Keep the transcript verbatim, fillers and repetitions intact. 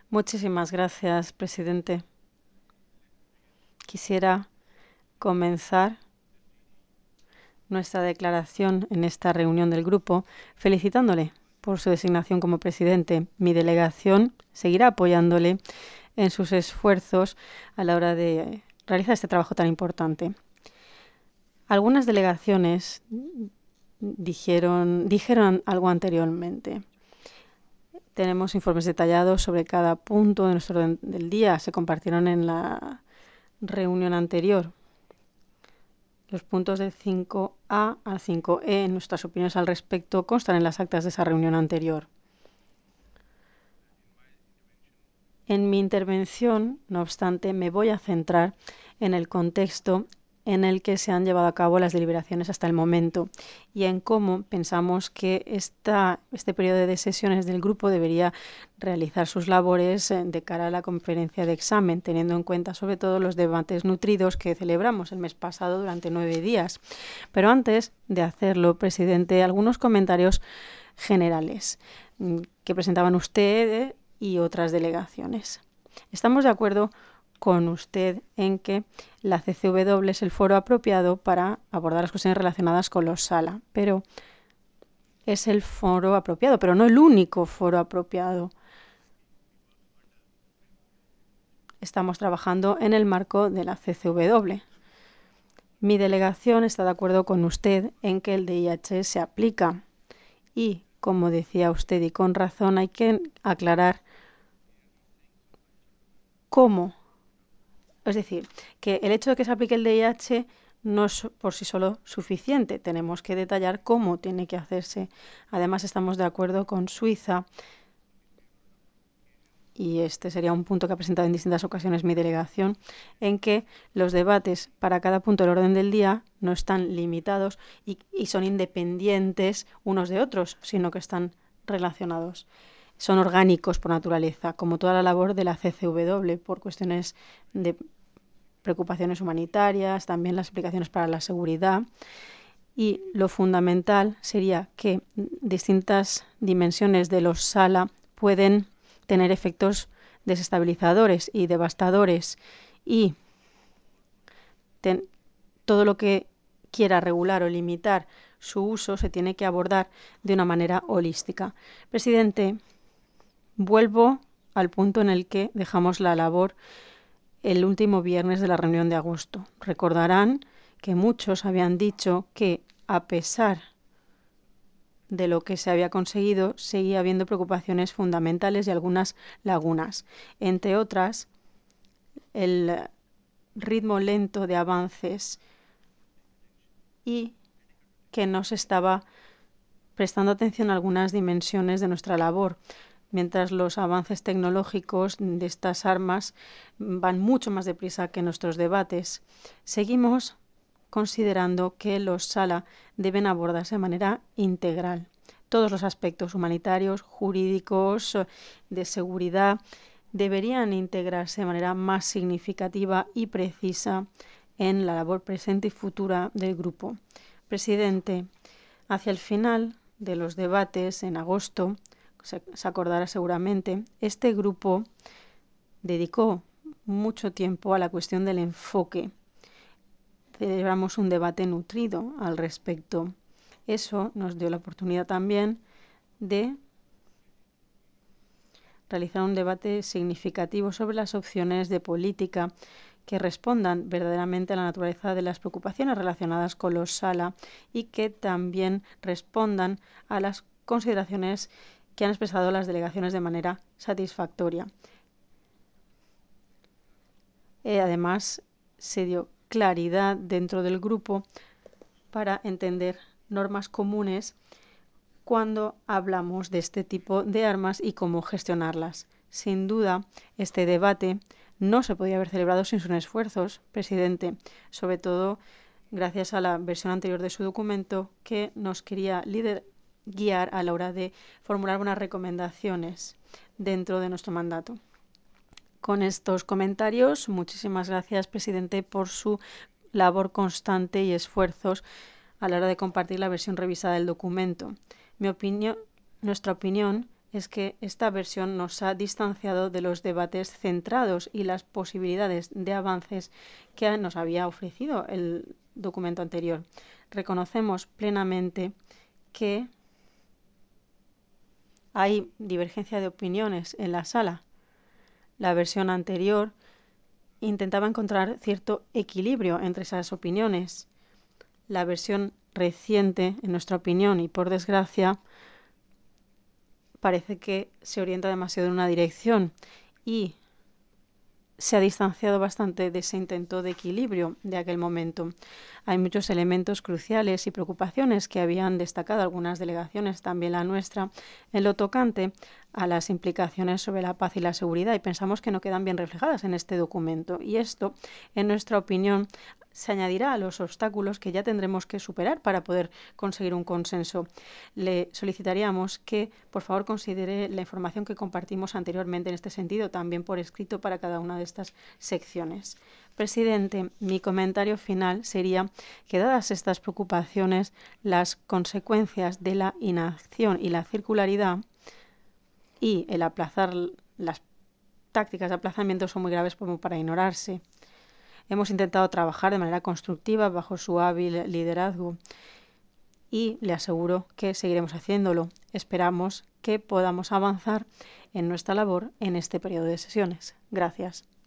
Muchísimas gracias, presidente. Quisiera comenzar nuestra declaración en esta reunión del grupo felicitándole por su designación como presidente. Mi delegación seguirá apoyándole en sus esfuerzos a la hora de realizar este trabajo tan importante. Algunas delegaciones dijeron, dijeron algo anteriormente. Tenemos informes detallados sobre cada punto de nuestro orden del día. Se compartieron en la reunión anterior. Los puntos de cinco A a cinco E, nuestras opiniones al respecto, constan en las actas de esa reunión anterior. En mi intervención, no obstante, me voy a centrar en el contexto en el que se han llevado a cabo las deliberaciones hasta el momento y en cómo pensamos que esta, este periodo de sesiones del grupo debería realizar sus labores de cara a la conferencia de examen, teniendo en cuenta sobre todo los debates nutridos que celebramos el mes pasado durante nueve días. Pero antes de hacerlo, presidente, algunos comentarios generales que presentaban usted y otras delegaciones. Estamos de acuerdo con usted en que la C C W es el foro apropiado para abordar las cuestiones relacionadas con los SALA, pero es el foro apropiado, pero no el único foro apropiado. Estamos trabajando en el marco de la C C W. Mi delegación está de acuerdo con usted en que el D I H se aplica y, como decía usted y con razón, hay que aclarar cómo. Es decir, que el hecho de que se aplique el D I H no es por sí solo suficiente. Tenemos que detallar cómo tiene que hacerse. Además, estamos de acuerdo con Suiza, y este sería un punto que ha presentado en distintas ocasiones mi delegación, en que los debates para cada punto del orden del día no están limitados y, y son independientes unos de otros, sino que están relacionados. Son orgánicos por naturaleza, como toda la labor de la C C W, por cuestiones de preocupaciones humanitarias, también las explicaciones para la seguridad. Y lo fundamental sería que distintas dimensiones de los SALA pueden tener efectos desestabilizadores y devastadores, y ten, todo lo que quiera regular o limitar su uso se tiene que abordar de una manera holística. Presidente, vuelvo al punto en el que dejamos la labor el último viernes de la reunión de agosto. Recordarán que muchos habían dicho que, a pesar de lo que se había conseguido, seguía habiendo preocupaciones fundamentales y algunas lagunas. Entre otras, el ritmo lento de avances y que no se estaba prestando atención a algunas dimensiones de nuestra labor. Mientras los avances tecnológicos de estas armas van mucho más deprisa que nuestros debates, seguimos considerando que los SALA deben abordarse de manera integral. Todos los aspectos humanitarios, jurídicos, de seguridad, deberían integrarse de manera más significativa y precisa en la labor presente y futura del grupo. Presidente, hacia el final de los debates en agosto, se, se acordará seguramente, este grupo dedicó mucho tiempo a la cuestión del enfoque. Celebramos un debate nutrido al respecto. Eso nos dio la oportunidad también de realizar un debate significativo sobre las opciones de política que respondan verdaderamente a la naturaleza de las preocupaciones relacionadas con los SALA y que también respondan a las consideraciones que han expresado las delegaciones de manera satisfactoria. Eh, además, se dio claridad dentro del grupo para entender normas comunes cuando hablamos de este tipo de armas y cómo gestionarlas. Sin duda, este debate no se podía haber celebrado sin sus esfuerzos, presidente, sobre todo gracias a la versión anterior de su documento que nos quería lider guiar a la hora de formular unas recomendaciones dentro de nuestro mandato. Con estos comentarios, muchísimas gracias, presidente, por su labor constante y esfuerzos a la hora de compartir la versión revisada del documento. Mi opinión, nuestra opinión es que esta versión nos ha distanciado de los debates centrados y las posibilidades de avances que nos había ofrecido el documento anterior. Reconocemos plenamente que hay divergencia de opiniones en la sala. La versión anterior intentaba encontrar cierto equilibrio entre esas opiniones. La versión reciente, en nuestra opinión, y por desgracia, parece que se orienta demasiado en una dirección y se ha distanciado bastante de ese intento de equilibrio de aquel momento. Hay muchos elementos cruciales y preocupaciones que habían destacado algunas delegaciones, también la nuestra, en lo tocante a las implicaciones sobre la paz y la seguridad, y pensamos que no quedan bien reflejadas en este documento. Y esto, en nuestra opinión, se añadirá a los obstáculos que ya tendremos que superar para poder conseguir un consenso. Le solicitaríamos que, por favor, considere la información que compartimos anteriormente en este sentido, también por escrito para cada una de estas secciones. Presidente, mi comentario final sería que, dadas estas preocupaciones, las consecuencias de la inacción y la circularidad y el aplazar las tácticas de aplazamiento son muy graves como para ignorarse. Hemos intentado trabajar de manera constructiva bajo su hábil liderazgo y le aseguro que seguiremos haciéndolo. Esperamos que podamos avanzar en nuestra labor en este periodo de sesiones. Gracias.